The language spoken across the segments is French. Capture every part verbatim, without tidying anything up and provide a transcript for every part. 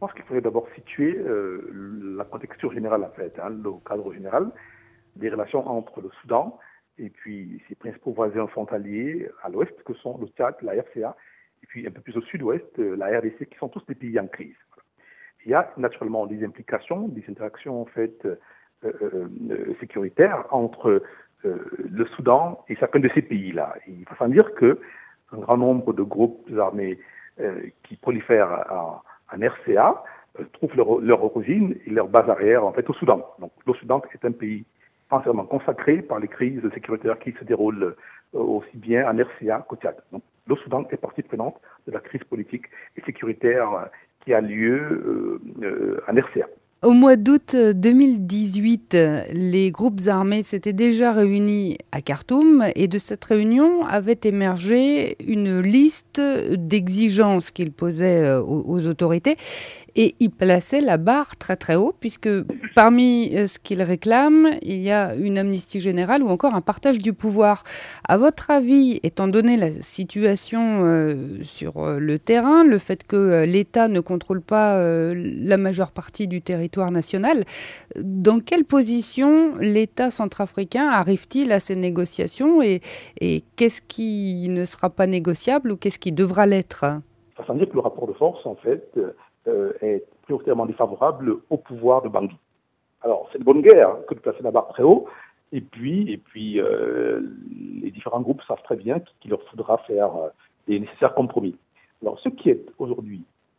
pense qu'il faudrait d'abord situer euh, la contexture générale, en fait, hein, le cadre général des relations entre le Soudan et puis ses principaux voisins frontaliers à l'ouest, que sont le Tchad, la R C A, et puis un peu plus au sud-ouest, la R D C, qui sont tous des pays en crise. Il y a naturellement des implications, des interactions en fait euh, euh, sécuritaires entre euh, le Soudan et chacun de ces pays-là. Il faut sans dire que un grand nombre de groupes armés euh, qui prolifèrent en, en R C A euh, trouvent leur, leur origine et leur base arrière en fait au Soudan. Donc le Soudan est un pays entièrement consacré par les crises sécuritaires qui se déroulent euh, aussi bien en R C A qu'au Tchad. Donc le Soudan est partie prenante de la crise politique et sécuritaire euh, qui a lieu euh, euh, en R C A. Au mois d'août deux mille dix-huit, les groupes armés s'étaient déjà réunis à Khartoum et de cette réunion avait émergé une liste d'exigences qu'ils posaient aux, aux autorités. Et il plaçait la barre très très haut, puisque parmi ce qu'il réclame, il y a une amnistie générale ou encore un partage du pouvoir. À votre avis, étant donné la situation euh, sur le terrain, le fait que l'État ne contrôle pas euh, la majeure partie du territoire national, dans quelle position l'État centrafricain arrive-t-il à ces négociations et, et qu'est-ce qui ne sera pas négociable ou qu'est-ce qui devra l'être ? Ça veut dire que le rapport de force, en fait, Euh, est prioritairement défavorable au pouvoir de Bangui. Alors, c'est de bonne guerre que de placer la barre très haut, et puis, et puis euh, les différents groupes savent très bien qu'il leur faudra faire euh, les nécessaires compromis. Alors, ce qui est aujourd'hui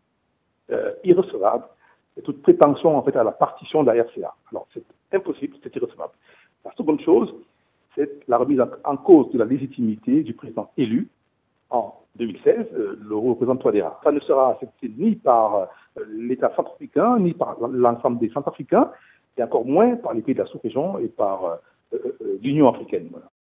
euh, irrecevable, c'est toute prétention en fait à la partition de la R C A. Alors, c'est impossible, c'est irrecevable. La seconde chose, c'est la remise en cause de la légitimité du président élu en deux mille seize, euh, le représentant Touadéra. Ça ne sera accepté ni par euh, l'État centrafricain, ni par l'ensemble des Centrafricains, et encore moins par les pays de la sous-région et par euh, euh, l'Union africaine. Voilà.